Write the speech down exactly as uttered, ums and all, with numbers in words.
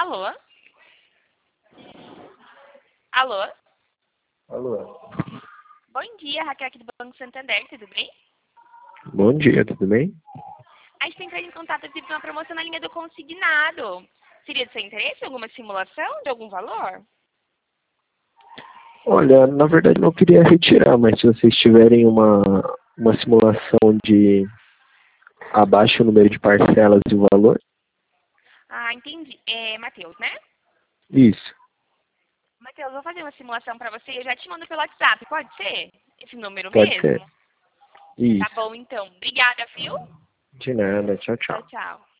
Alô? Alô? Alô. Bom dia, Raquel aqui do Banco Santander, tudo bem? Bom dia, tudo bem? A gente tem entrado em contato devido a uma promoção na linha do consignado. Seria do seu interesse alguma simulação de algum valor? Olha, na verdade não queria retirar, mas se vocês tiverem uma, uma simulação de abaixo o número de parcelas e o valor. Ah, entendi. É, Matheus, né? Isso, Matheus, vou fazer uma simulação para você. Eu já te mando pelo WhatsApp, pode ser? Esse número pode mesmo? ser. Tá Isso. bom, então. Obrigada, viu? De nada, tchau, Tchau, tchau. tchau.